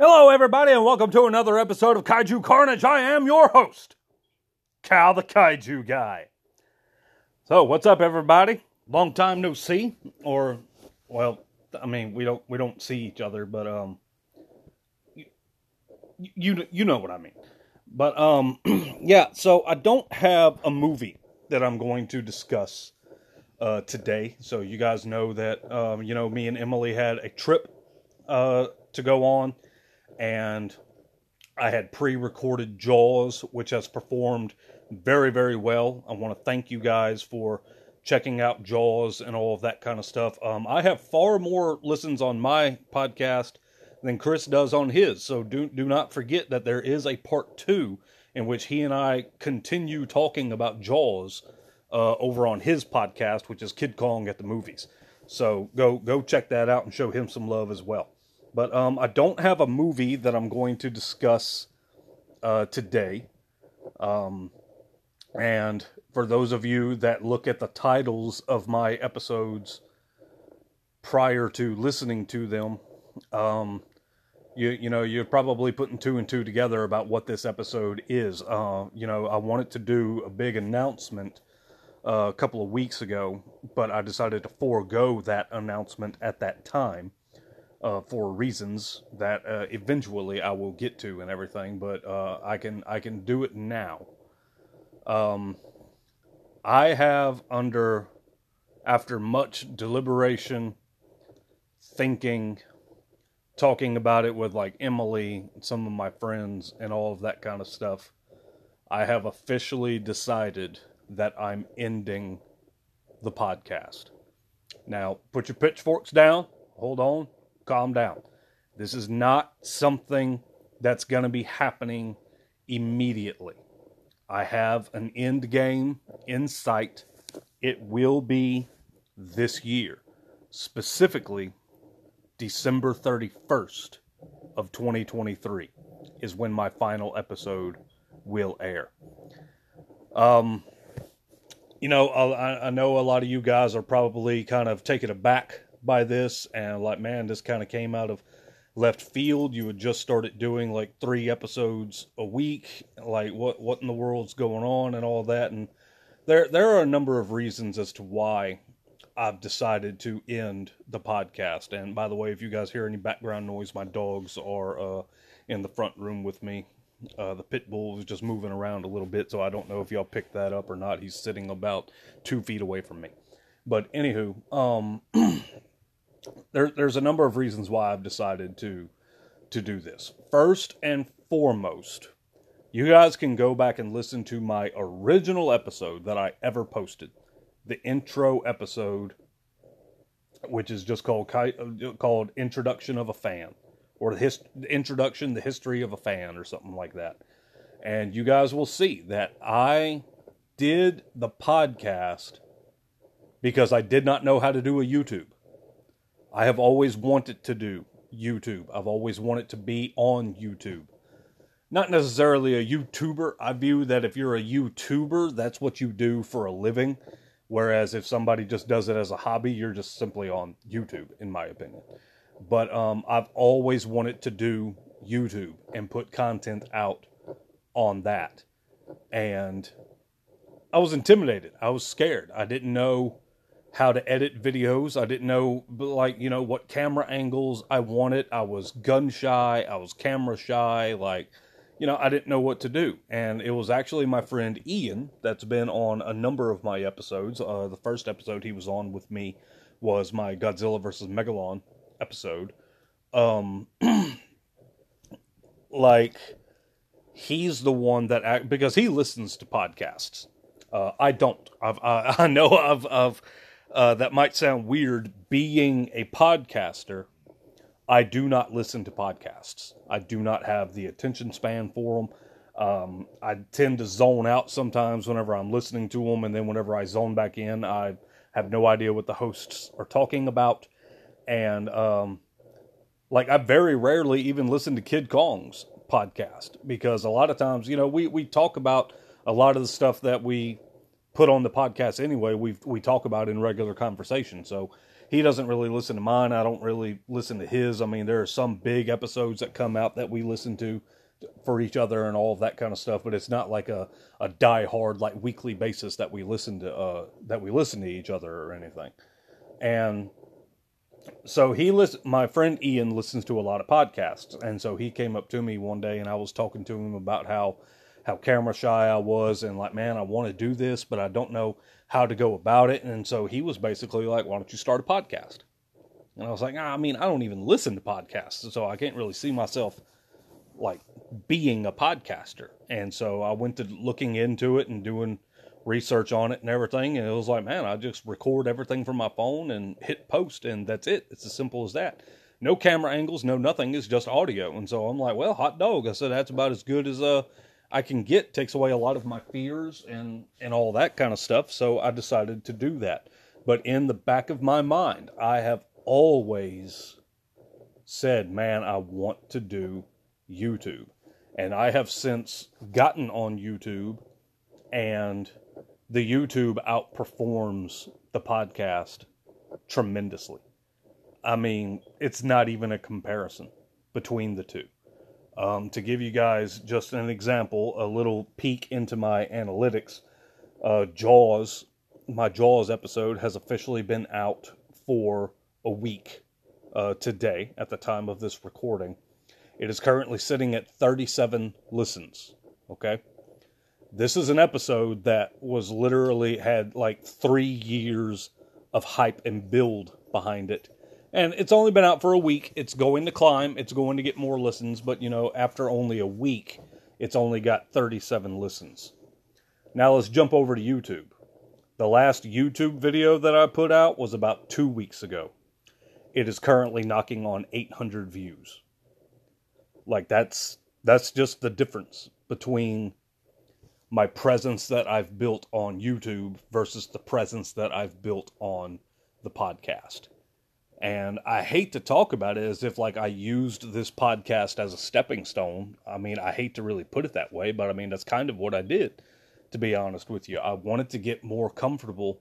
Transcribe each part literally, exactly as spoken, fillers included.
Hello, everybody, and welcome to another episode of Kaiju Carnage. I am your host, Cal the Kaiju Guy. So, what's up, everybody? Long time no see, or, well, I mean, we don't we don't see each other, but um, you you, you know what I mean. But um, yeah. So I don't have a movie that I'm going to discuss uh, today. So you guys know that um, you know, me and Emily had a trip uh to go on. And I had pre-recorded Jaws, which has performed very, very well. I want to thank you guys for checking out Jaws and all of that kind of stuff. Um, I have far more listens on my podcast than Chris does on his. So do, do not forget that there is a part two in which he and I continue talking about Jaws uh, over on his podcast, which is Kid Kong at the Movies. So go, go check that out and show him some love as well. But um, I don't have a movie that I'm going to discuss uh, today. Um, and for those of you that look at the titles of my episodes prior to listening to them, um, you you know, you're probably putting two and two together about what this episode is. Uh, you know, I wanted to do a big announcement uh, a couple of weeks ago, but I decided to forego that announcement at that time. Uh, for reasons that uh, eventually I will get to and everything, but uh, I can I can do it now. Um, I have under, after much deliberation, thinking, talking about it with like Emily, some of my friends, and all of that kind of stuff, I have officially decided that I'm ending the podcast. Now, put your pitchforks down. Hold on. Calm down. This is not something that's going to be happening immediately. I have an end game in sight. It will be this year. Specifically, December thirty-first of twenty twenty-three is when my final episode will air. Um, you know, I, I know a lot of you guys are probably kind of taken aback by this, and like, man, this kind of came out of left field. You had just started doing like three episodes a week. Like, what what in the world's going on and all that? And there there are a number of reasons as to why I've decided to end the podcast. And by the way, if you guys hear any background noise, my dogs are uh, in the front room with me. Uh, the pit bull is just moving around a little bit, so I don't know if y'all picked that up or not. He's sitting about two feet away from me. But anywho, um. There, there's a number of reasons why I've decided to to do this. First and foremost, you guys can go back and listen to my original episode that I ever posted, the intro episode, which is just called called Introduction of a Fan, or the, his, the Introduction, the History of a Fan, or something like that. And you guys will see that I did the podcast because I did not know how to do a YouTube. I have always wanted to do YouTube. I've always wanted to be on YouTube. Not necessarily a YouTuber. I view that if you're a YouTuber, that's what you do for a living. Whereas if somebody just does it as a hobby, you're just simply on YouTube, in my opinion. But um, I've always wanted to do YouTube and put content out on that. And I was intimidated. I was scared. I didn't know how to edit videos. I didn't know, like, you know, what camera angles I wanted. I was gun shy. I was camera shy. Like, you know, I didn't know what to do. And it was actually my friend Ian that's been on a number of my episodes. Uh, the first episode he was on with me was my Godzilla versus Megalon episode. Um, like, he's the one that, act, because he listens to podcasts. Uh, I don't. I've, I, I know I've, I've, Uh, that might sound weird. Being a podcaster, I do not listen to podcasts. I do not have the attention span for them. Um, I tend to zone out sometimes whenever I'm listening to them, and then whenever I zone back in, I have no idea what the hosts are talking about. And um, like, I very rarely even listen to Kid Kong's podcast, because a lot of times, you know, we, we talk about a lot of the stuff that we put on the podcast anyway, we we talk about in regular conversation. So he doesn't really listen to mine. I don't really listen to his. I mean, there are some big episodes that come out that we listen to for each other and all of that kind of stuff, but it's not like a, a die-hard, like, weekly basis that we listen to, uh, that we listen to each other or anything. And so he listen, my friend Ian listens to a lot of podcasts, and so he came up to me one day, and I was talking to him about how, how camera shy I was, and like, man, I want to do this, but I don't know how to go about it. And so he was basically like, why don't you start a podcast? And I was like, ah, I mean, I don't even listen to podcasts, so I can't really see myself like being a podcaster. And so I went to looking into it and doing research on it and everything. And it was like, man, I just record everything from my phone and hit post, and that's it. It's as simple as that. No camera angles, no nothing. It's just audio. And so I'm like, well, hot dog. I said, that's about as good as uh, I can get. Takes away a lot of my fears and, and all that kind of stuff. So I decided to do that. But in the back of my mind, I have always said, man, I want to do YouTube. And I have since gotten on YouTube, and the YouTube outperforms the podcast tremendously. I mean, it's not even a comparison between the two. Um, to give you guys just an example, a little peek into my analytics, uh, Jaws, my Jaws episode has officially been out for a week uh, today at the time of this recording. It is currently sitting at thirty-seven listens, okay? This is an episode that was literally had like three years of hype and build behind it. And it's only been out for a week. It's going to climb. It's going to get more listens. But, you know, after only a week, it's only got thirty-seven listens. Now let's jump over to YouTube. The last YouTube video that I put out was about two weeks ago. It is currently knocking on eight hundred views. Like, that's that's just the difference between my presence that I've built on YouTube versus the presence that I've built on the podcast. And I hate to talk about it as if, like, I used this podcast as a stepping stone. I mean, I hate to really put it that way, but I mean, that's kind of what I did, to be honest with you. I wanted to get more comfortable,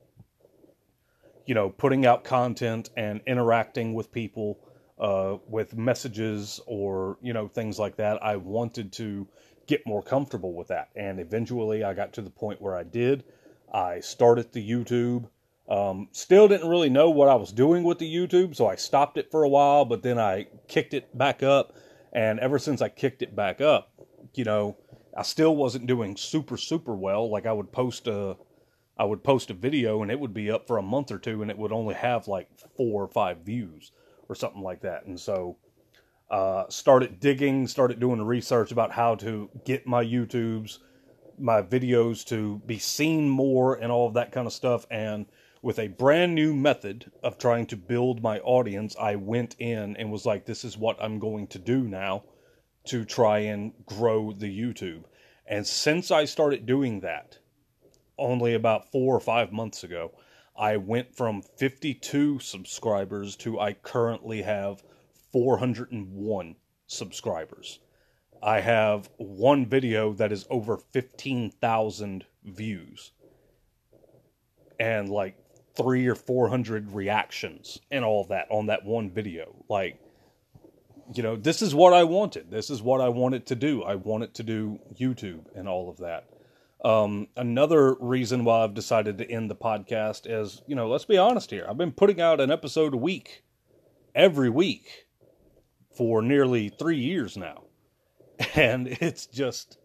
you know, putting out content and interacting with people, uh, with messages or, you know, things like that. I wanted to get more comfortable with that. And eventually I got to the point where I did. I started the YouTube. Um, still didn't really know what I was doing with the YouTube, so I stopped it for a while, but then I kicked it back up. And ever since I kicked it back up, you know, I still wasn't doing super, super well. Like, I would post a, I would post a video and it would be up for a month or two and it would only have like four or five views or something like that. And so, uh, started digging, started doing the research about how to get my YouTubes, my videos to be seen more and all of that kind of stuff. And with a brand new method of trying to build my audience, I went in and was like, this is what I'm going to do now to try and grow the YouTube. And since I started doing that, only about four or five months ago, I went from fifty-two subscribers to I currently have four hundred one subscribers. I have one video that is over fifteen thousand views. And like three or four hundred reactions and all of that on that one video. Like, you know, this is what I wanted. This is what I wanted to do. I wanted to do YouTube and all of that. Um, another reason why I've decided to end the podcast is, you know, let's be honest here. I've been putting out an episode a week, every week, for nearly three years now. And it's just,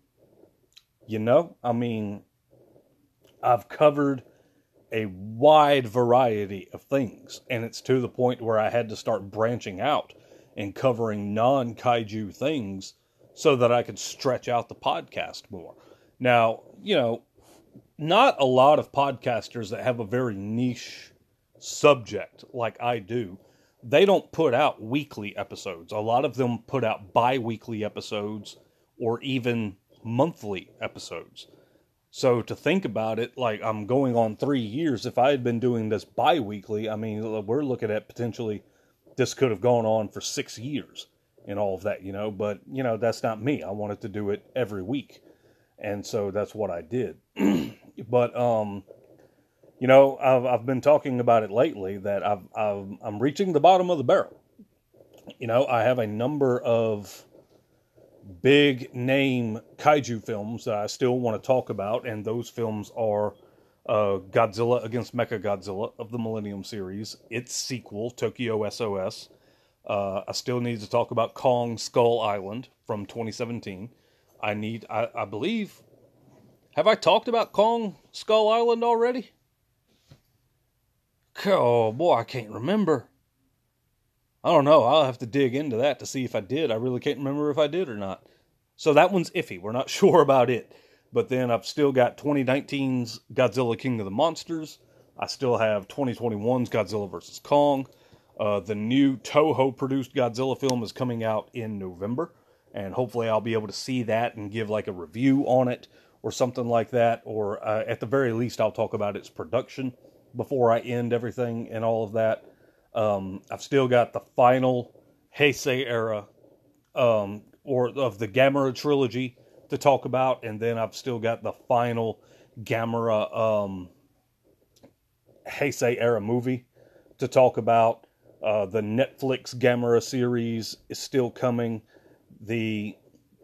you know, I mean, I've covered a wide variety of things. And it's to the point where I had to start branching out and covering non-kaiju things so that I could stretch out the podcast more. Now, you know, not a lot of podcasters that have a very niche subject like I do, they don't put out weekly episodes. A lot of them put out bi-weekly episodes or even monthly episodes. So to think about it, like, I'm going on three years. If I had been doing this bi-weekly, I mean, we're looking at potentially this could have gone on for six years and all of that, you know. But, you know, that's not me. I wanted to do it every week. And so that's what I did. But, um, you know, I've, I've been talking about it lately that I've, I've, I'm reaching the bottom of the barrel. You know, I have a number of big name kaiju films that I still want to talk about, and those films are uh, Godzilla against Mechagodzilla of the Millennium series, its sequel, Tokyo S O S. Uh, I still need to talk about Kong Skull Island from twenty seventeen. I need, I, I believe, have I talked about Kong Skull Island already? Oh boy, I can't remember. I don't know. I'll have to dig into that to see if I did. I really can't remember if I did or not. So that one's iffy. We're not sure about it. But then I've still got twenty nineteen's Godzilla King of the Monsters. I still have twenty twenty-one's Godzilla versus Kong. Uh, the new Toho-produced Godzilla film is coming out in November. And hopefully I'll be able to see that and give like a review on it or something like that. Or uh, at the very least, I'll talk about its production before I end everything and all of that. Um, I've still got the final Heisei era, um, or of the Gamera trilogy to talk about, and then I've still got the final Gamera, um, Heisei era movie to talk about. Uh, the Netflix Gamera series is still coming. The,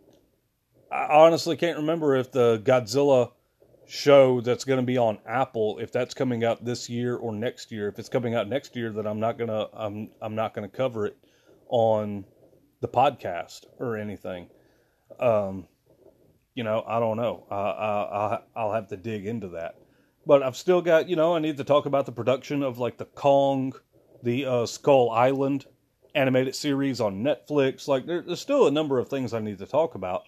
I honestly can't remember if the Godzilla show that's going to be on Apple, if that's coming out this year or next year. If it's coming out next year, then I'm not gonna I'm I'm not gonna cover it on the podcast or anything. Um, you know, I don't know. Uh, I, I'll have to dig into that. But I've still got, you know, I need to talk about the production of like the Kong, the uh, Skull Island animated series on Netflix. Like there, there's still a number of things I need to talk about.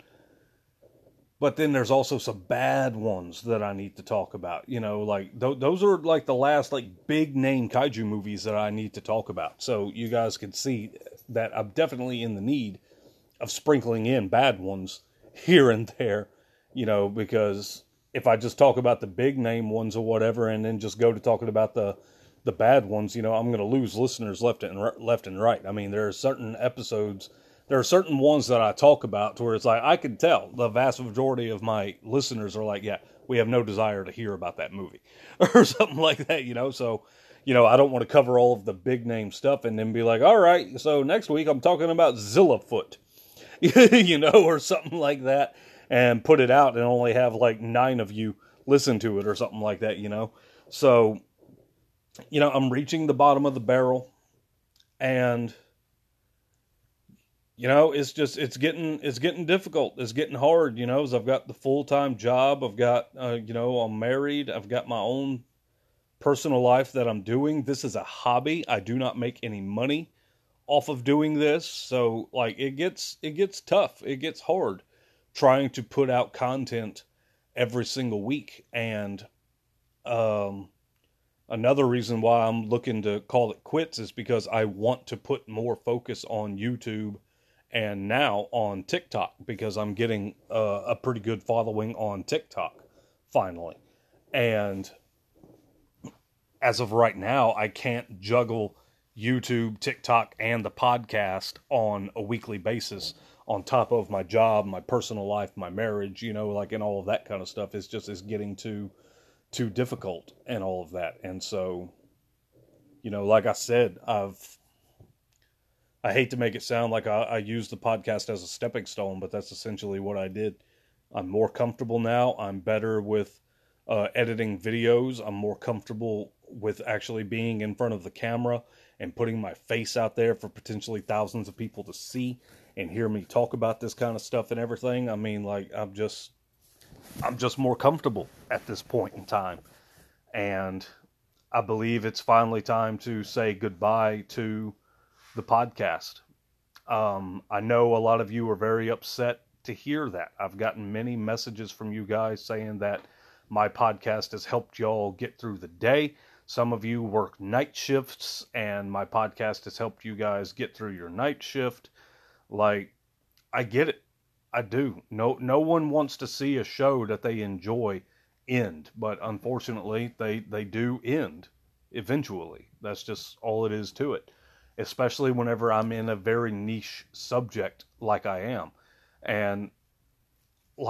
But then there's also some bad ones that I need to talk about. You know, like, th- those are like the last, like, big name kaiju movies that I need to talk about. So you guys can see that I'm definitely in the need of sprinkling in bad ones here and there. You know, because if I just talk about the big name ones or whatever and then just go to talking about the, the bad ones, you know, I'm going to lose listeners left and, r- left and right. I mean, there are certain episodes... There are certain ones that I talk about to where it's like, I can tell the vast majority of my listeners are like, yeah, we have no desire to hear about that movie or something like that, you know? So, you know, I don't want to cover all of the big name stuff and then be like, all right, so next week I'm talking about Zillafoot, you know, or something like that, and put it out and only have like nine of you listen to it or something like that, you know? So, you know, I'm reaching the bottom of the barrel, and you know, it's just, it's getting, it's getting difficult. It's getting hard, you know, as I've got the full-time job. I've got, uh, you know, I'm married. I've got my own personal life that I'm doing. This is a hobby. I do not make any money off of doing this. So like it gets, it gets tough. It gets hard trying to put out content every single week. And, um, another reason why I'm looking to call it quits is because I want to put more focus on YouTube and now on TikTok, because I'm getting uh, a pretty good following on TikTok, finally. And as of right now, I can't juggle YouTube, TikTok, and the podcast on a weekly basis on top of my job, my personal life, my marriage, you know, like, and all of that kind of stuff. It's just, it's getting too, too difficult and all of that. And so, you know, like I said, I've, I hate to make it sound like I, I use the podcast as a stepping stone, but that's essentially what I did. I'm more comfortable now. I'm better with uh, editing videos. I'm more comfortable with actually being in front of the camera and putting my face out there for potentially thousands of people to see and hear me talk about this kind of stuff and everything. I mean, like, I'm just, I'm just more comfortable at this point in time. And I believe it's finally time to say goodbye to the podcast. Um, I know a lot of you are very upset to hear that. I've gotten many messages from you guys saying that my podcast has helped y'all get through the day. Some of you work night shifts, and my podcast has helped you guys get through your night shift. Like, I get it. I do. No, no one wants to see a show that they enjoy end, but unfortunately, they, they do end eventually. That's just all it is to it. Especially whenever I'm in a very niche subject like I am. And, like,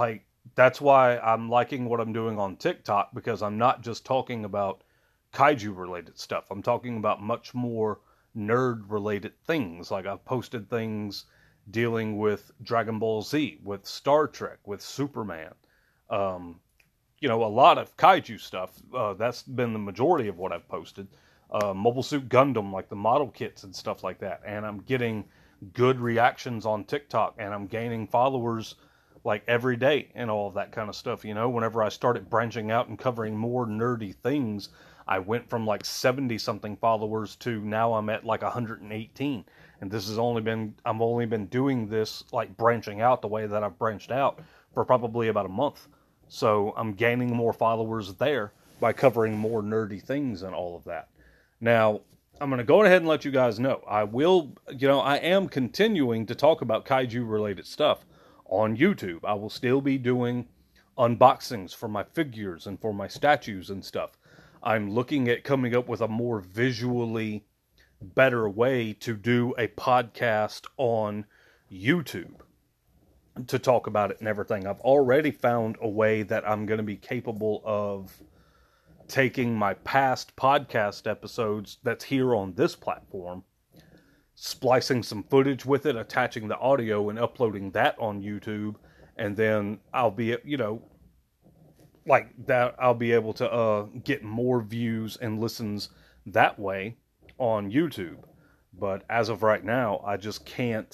that's why I'm liking what I'm doing on TikTok, because I'm not just talking about kaiju related stuff. I'm talking about much more nerd related things. Like I've posted things dealing with Dragon Ball Z, with Star Trek, with Superman. Um, you know, a lot of kaiju stuff. Uh, that's been the majority of what I've posted. Uh, Mobile Suit Gundam, like the model kits and stuff like that. And I'm getting good reactions on TikTok, and I'm gaining followers like every day and all of that kind of stuff. You know, whenever I started branching out and covering more nerdy things, I went from like seventy something followers to now I'm at like one hundred eighteen. And this has only been, I've only been doing this, like branching out the way that I've branched out, for probably about a month. So I'm gaining more followers there by covering more nerdy things and all of that. Now, I'm going to go ahead and let you guys know, I will, you know, I am continuing to talk about kaiju related stuff on YouTube. I will still be doing unboxings for my figures and for my statues and stuff. I'm looking at coming up with a more visually better way to do a podcast on YouTube to talk about it and everything. I've already found a way that I'm going to be capable of taking my past podcast episodes that's here on this platform, splicing some footage with it, attaching the audio and uploading that on YouTube, and then I'll be, you know, like that, I'll be able to uh, get more views and listens that way on YouTube. But as of right now, I just can't,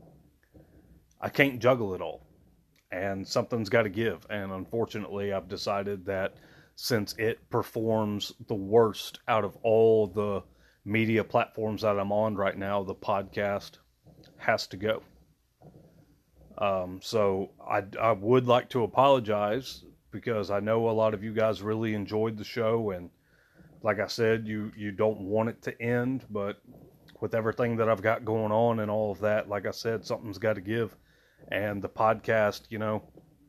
I can't juggle it all. And something's got to give. And unfortunately, I've decided that since it performs the worst out of all the media platforms that I'm on right now, the podcast has to go. Um, so I, I would like to apologize, because I know a lot of you guys really enjoyed the show, and like I said, you, you don't want it to end, but with everything that I've got going on and all of that, like I said, something's got to give. And the podcast, you know,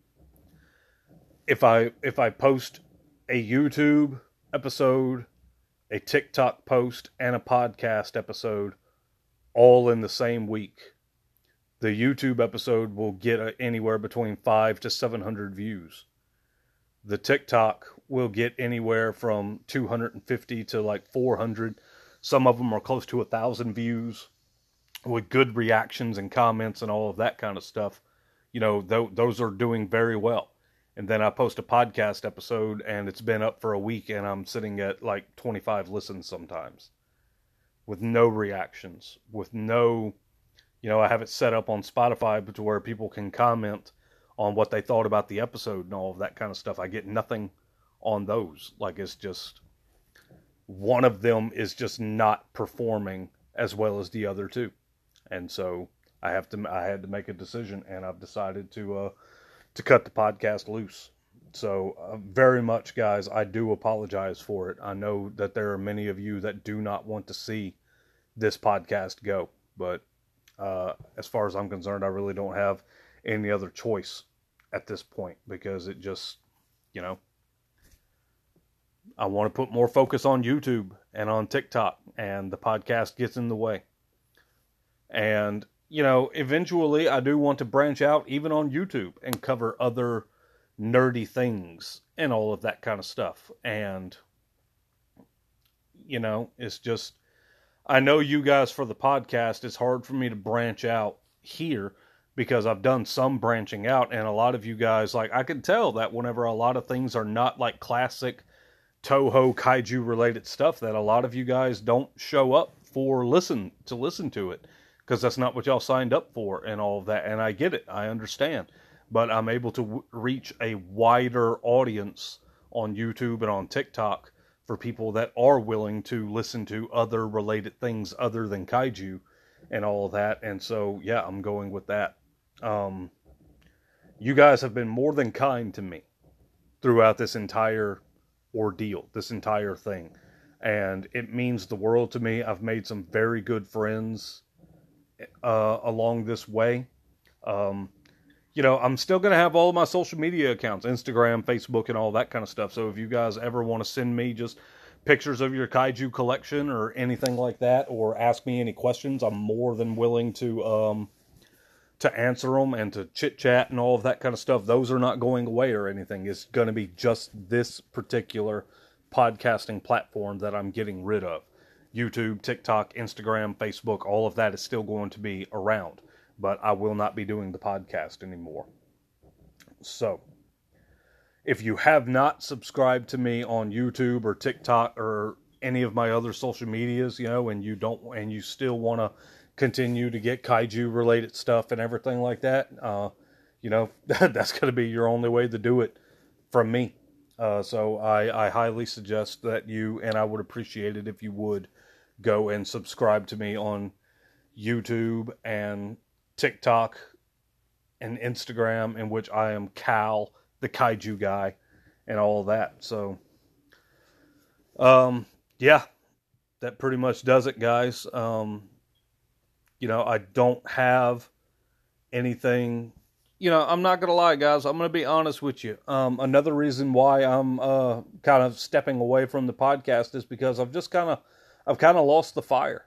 if I if I post a YouTube episode, a TikTok post, and a podcast episode all in the same week, the YouTube episode will get anywhere between five to seven hundred views. The TikTok will get anywhere from two hundred fifty to like four hundred. Some of them are close to a thousand views, with good reactions and comments and all of that kind of stuff. You know, th- those are doing very well. And then I post a podcast episode and it's been up for a week and I'm sitting at like twenty-five listens sometimes, with no reactions, with no, you know, I have it set up on Spotify to where people can comment on what they thought about the episode and all of that kind of stuff. I get nothing on those. Like, it's just, one of them is just not performing as well as the other two. And so I have to, I had to make a decision, and I've decided to, uh, to cut the podcast loose. So uh, very much, guys, I do apologize for it. I know that there are many of you that do not want to see this podcast go, but uh, as far as I'm concerned, I really don't have any other choice at this point, because it just, you know, I want to put more focus on YouTube and on TikTok, and the podcast gets in the way. And, you know, eventually I do want to branch out even on YouTube and cover other nerdy things and all of that kind of stuff. And, you know, it's just, I know you guys for the podcast, it's hard for me to branch out here, because I've done some branching out, and a lot of you guys, like, I can tell that whenever a lot of things are not like classic Toho kaiju related stuff, that a lot of you guys don't show up for listen to listen to it, because that's not what y'all signed up for and all of that. And I get it, I understand, but I'm able to w- reach a wider audience on YouTube and on TikTok for people that are willing to listen to other related things other than kaiju and all of that. And so, yeah, I'm going with that. Um, you guys have been more than kind to me throughout this entire ordeal, this entire thing. And it means the world to me. I've made some very good friends uh, along this way. Um, you know, I'm still going to have all of my social media accounts, Instagram, Facebook, and all that kind of stuff. So if you guys ever want to send me just pictures of your kaiju collection or anything like that, or ask me any questions, I'm more than willing to um, to answer them and to chit chat and all of that kind of stuff, those are not going away or anything. It's going to be just this particular podcasting platform that I'm getting rid of. YouTube, TikTok, Instagram, Facebook, all of that is still going to be around, but I will not be doing the podcast anymore. So, if you have not subscribed to me on YouTube or TikTok or any of my other social medias, you know, and you don't, and you still want to continue to get kaiju related stuff and everything like that, uh, you know, that's going to be your only way to do it from me. Uh, so I, I highly suggest that you, and I would appreciate it if you would, go and subscribe to me on YouTube and TikTok and Instagram, in which I am Cal, the Kaiju Guy, and all of that. So, um, yeah, that pretty much does it, guys. Um, you know, I don't have anything. You know, I'm not going to lie, guys. I'm going to be honest with you. Um, another reason why I'm uh, kind of stepping away from the podcast is because I've just kind of, I've kind of lost the fire.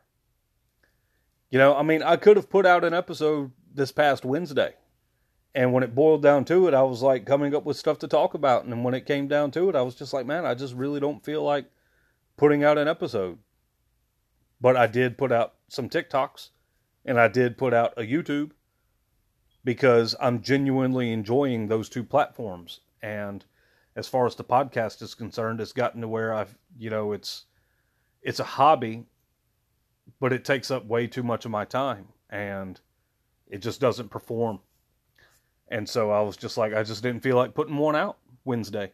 You know, I mean, I could have put out an episode this past Wednesday. And when it boiled down to it, I was like coming up with stuff to talk about. And then when it came down to it, I was just like, man, I just really don't feel like putting out an episode. But I did put out some TikToks. And I did put out a YouTube. Because I'm genuinely enjoying those two platforms. And as far as the podcast is concerned, it's gotten to where I've, you know, it's, it's a hobby, but it takes up way too much of my time. And it just doesn't perform. And so I was just like, I just didn't feel like putting one out Wednesday.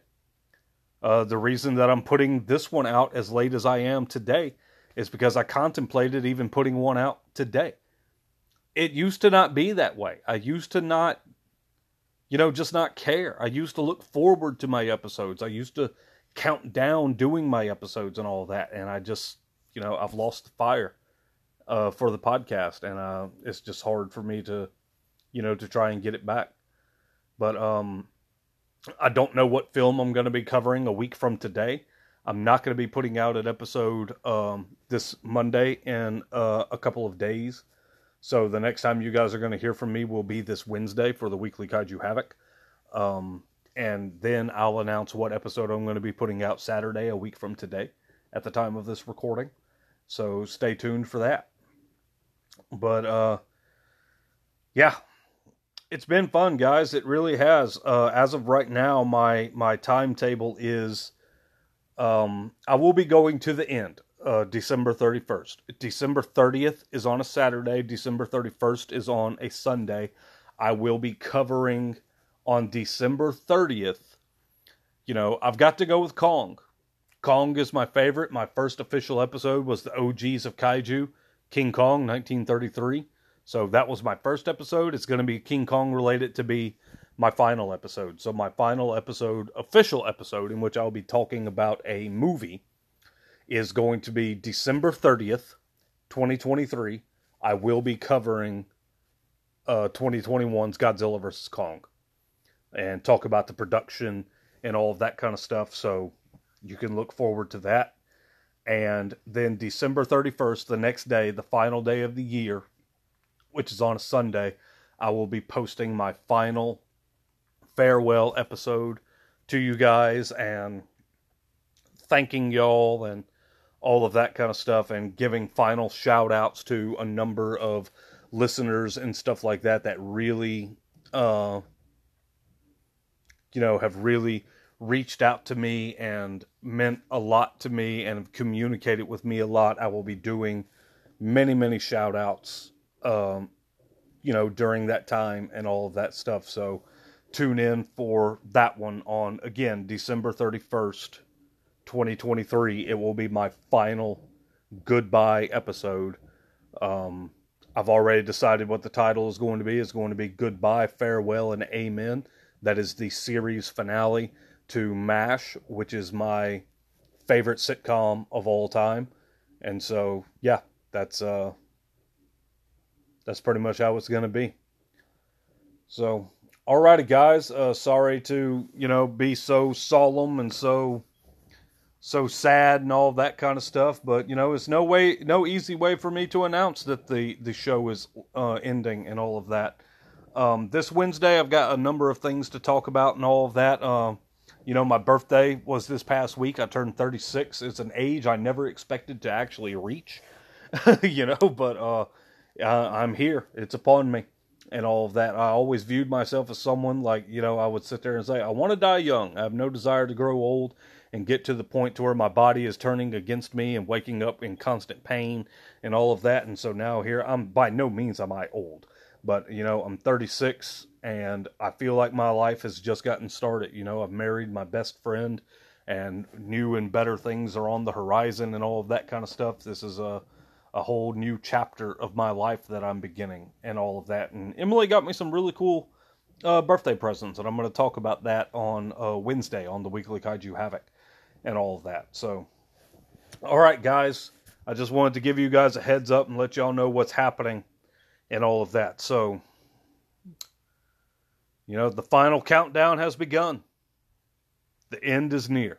Uh, the reason that I'm putting this one out as late as I am today is because I contemplated even putting one out today. It used to not be that way. I used to not, you know, just not care. I used to look forward to my episodes. I used to count down doing my episodes and all that. And I just, you know, I've lost the fire uh, for the podcast. And uh, it's just hard for me to, you know, to try and get it back. But um, I don't know what film I'm going to be covering a week from today. I'm not going to be putting out an episode um, this Monday in uh, a couple of days. So the next time you guys are going to hear from me will be this Wednesday for the Weekly Kaiju Havoc. Um, and then I'll announce what episode I'm going to be putting out Saturday, a week from today, at the time of this recording. So stay tuned for that. But, uh, yeah. It's been fun, guys. It really has. Uh, as of right now, my, my timetable is, um, I will be going to the end, uh, December thirty-first. December thirtieth is on a Saturday. December thirty-first is on a Sunday. I will be covering on December thirtieth. You know, I've got to go with Kong. Kong is my favorite. My first official episode was the O Gs of Kaiju, King Kong, nineteen thirty-three. So that was my first episode. It's going to be King Kong related to be my final episode. So my final episode, official episode, in which I'll be talking about a movie, is going to be December thirtieth, twenty twenty-three. I will be covering uh, twenty twenty-one's Godzilla versus. Kong. And talk about the production and all of that kind of stuff. So you can look forward to that. And then December thirty-first, the next day, the final day of the year, which is on a Sunday, I will be posting my final farewell episode to you guys and thanking y'all and all of that kind of stuff and giving final shout outs to a number of listeners and stuff like that that really, uh, you know, have really reached out to me and meant a lot to me and have communicated with me a lot. I will be doing many, many shout outs Um, you know, during that time and all of that stuff. So tune in for that one on, again, December thirty-first, twenty twenty-three. It will be my final goodbye episode. Um, I've already decided what the title is going to be. It's going to be Goodbye, Farewell, and Amen. That is the series finale to MASH, which is my favorite sitcom of all time. And so, yeah, that's, uh, That's pretty much how it's going to be. So, alrighty, guys. Uh, sorry to, you know, be so solemn and so, so sad and all that kind of stuff. But, you know, it's no way, no easy way for me to announce that the, the show is uh, ending and all of that. Um, this Wednesday, I've got a number of things to talk about and all of that. Uh, you know, my birthday was this past week. I turned thirty-six. It's an age I never expected to actually reach, you know, but uh, uh, I'm here. It's upon me and all of that. I always viewed myself as someone like, you know, I would sit there and say, I want to die young. I have no desire to grow old and get to the point to where my body is turning against me and waking up in constant pain and all of that. And so now here, I'm by no means am I old, but you know, I'm thirty-six and I feel like my life has just gotten started. You know, I've married my best friend and new and better things are on the horizon and all of that kind of stuff. This is a, a whole new chapter of my life that I'm beginning and all of that. And Emily got me some really cool uh, birthday presents, and I'm going to talk about that on uh, Wednesday on the Weekly Kaiju Havoc and all of that. So, all right, guys, I just wanted to give you guys a heads up and let y'all know what's happening and all of that. So, you know, the final countdown has begun. The end is near.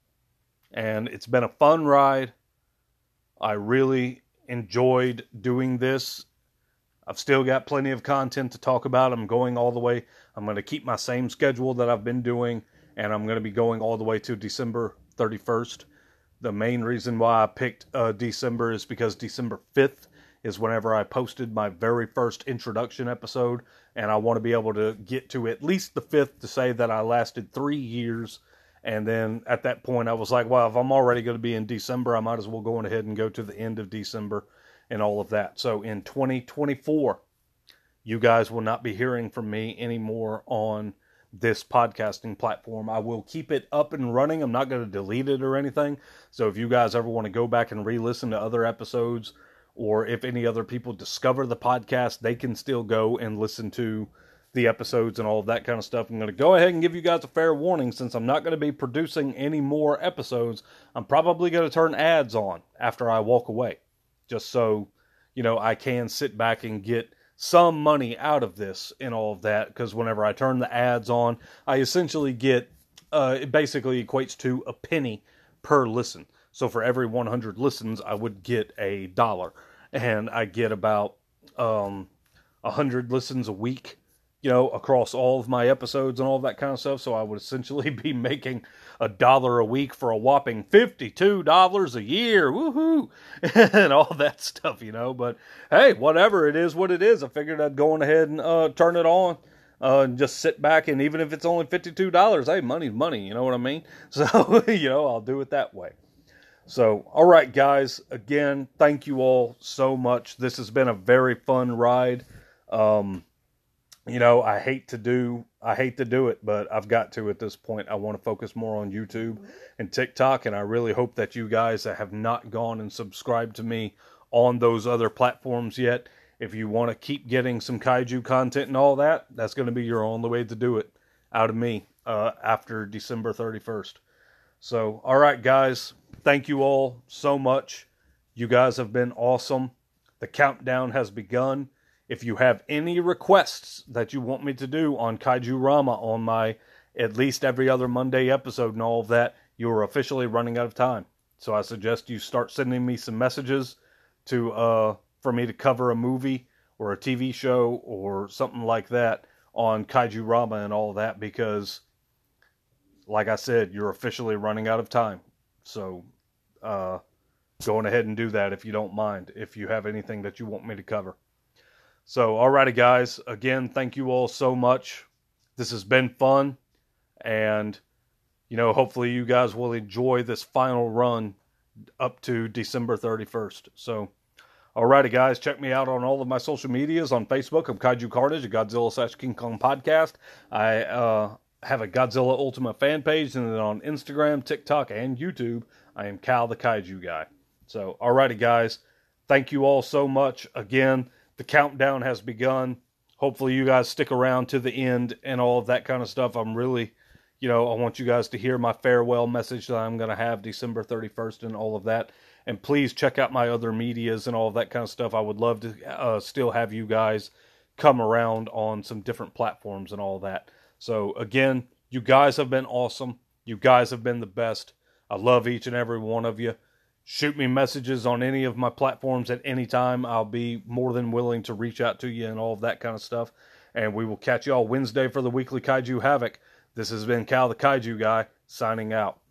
And it's been a fun ride. I really enjoyed doing this. I've still got plenty of content to talk about. I'm going all the way. I'm going to keep my same schedule that I've been doing, and I'm going to be going all the way to December thirty-first. The main reason why I picked uh, December is because December fifth is whenever I posted my very first introduction episode, and I want to be able to get to at least the fifth to say that I lasted three years. And then at that point, I was like, well, if I'm already going to be in December, I might as well go on ahead and go to the end of December and all of that. So in twenty twenty-four, you guys will not be hearing from me anymore on this podcasting platform. I will keep it up and running. I'm not going to delete it or anything. So if you guys ever want to go back and re-listen to other episodes, or if any other people discover the podcast, they can still go and listen to the episodes and all of that kind of stuff. I'm going to go ahead and give you guys a fair warning. Since I'm not going to be producing any more episodes, I'm probably going to turn ads on after I walk away, just so, you know, I can sit back and get some money out of this and all of that, because whenever I turn the ads on, I essentially get, uh, it basically equates to a penny per listen. So for every one hundred listens, I would get a dollar, and I get about um, one hundred listens a week, you know, across all of my episodes and all of that kind of stuff. So I would essentially be making a dollar a week for a whopping fifty-two dollars a year. Woohoo! And all that stuff, you know. But hey, whatever, it is what it is. I figured I'd go on ahead and uh, turn it on uh, and just sit back. And even if it's only fifty-two dollars, hey, money's money. You know what I mean? So, you know, I'll do it that way. So, all right, guys. Again, thank you all so much. This has been a very fun ride. Um... You know, I hate to do, I hate to do it, but I've got to at this point. I want to focus more on YouTube and TikTok, and I really hope that you guys that have not gone and subscribed to me on those other platforms yet, if you want to keep getting some kaiju content and all that, that's going to be your only way to do it out of me uh, after December thirty-first. So, all right, guys, thank you all so much. You guys have been awesome. The countdown has begun. If you have any requests that you want me to do on Kaiju Rama on my at least every other Monday episode and all of that, you are officially running out of time. So I suggest you start sending me some messages to uh, for me to cover a movie or a T V show or something like that on Kaiju Rama and all of that, because, like I said, you're officially running out of time. So uh, go on ahead and do that if you don't mind, if you have anything that you want me to cover. So, alrighty, guys. Again, thank you all so much. This has been fun. And, you know, hopefully you guys will enjoy this final run up to December thirty-first. So, alrighty, guys. Check me out on all of my social medias. On Facebook, I'm Kaiju Carnage, a Godzilla slash King Kong podcast. I uh, have a Godzilla Ultimate fan page. And then on Instagram, TikTok, and YouTube, I am Cal the Kaiju Guy. So, alrighty, guys. Thank you all so much. Again, the countdown has begun. Hopefully you guys stick around to the end and all of that kind of stuff. I'm really, you know, I want you guys to hear my farewell message that I'm going to have December thirty-first and all of that. And please check out my other medias and all of that kind of stuff. I would love to uh, still have you guys come around on some different platforms and all that. So again, you guys have been awesome. You guys have been the best. I love each and every one of you. Shoot me messages on any of my platforms at any time. I'll be more than willing to reach out to you and all of that kind of stuff. And we will catch y'all Wednesday for the weekly Kaiju Havoc. This has been Cal the Kaiju Guy, signing out.